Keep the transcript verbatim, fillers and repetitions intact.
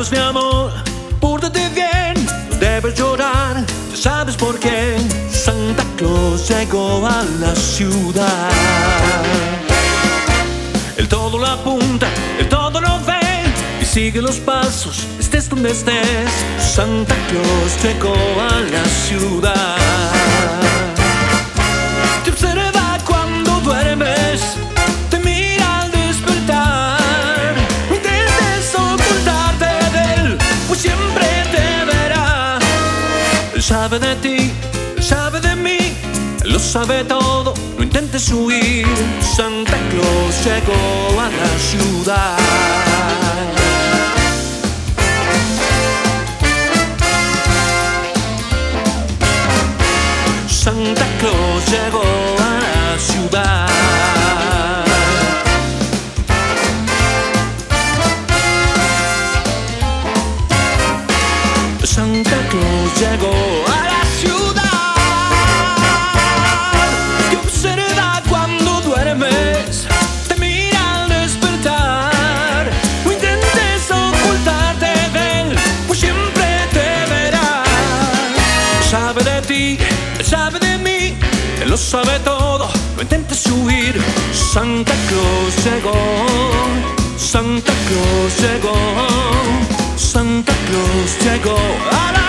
sabes, mi amor, pórtate bien, no debes llorar, ya sabes por qué. Santa Claus llegó a la ciudad. Él todo lo apunta, él todo lo ve y sigue los pasos, estés donde estés. Santa Claus llegó a la ciudad. Te observa cuando duermes, te mira al despertar. No intentes ocultarte de él, pues siempre te verá. Él sabe de ti, él sabe de mí, él lo sabe todo, no intentes huir. Santa Claus llegó a la ciudad. Santa Claus llegó a la ciudad. Santa Claus llegó a la ciudad. Te observa cuando duermes, te mira al despertar. No intentes ocultarte de él, pues siempre te verá. Sabe de ti, él sabe de mí, él lo sabe todo, no intentes huir. Santa Claus llegó, Santa Claus llegó, Santa Claus llegó a la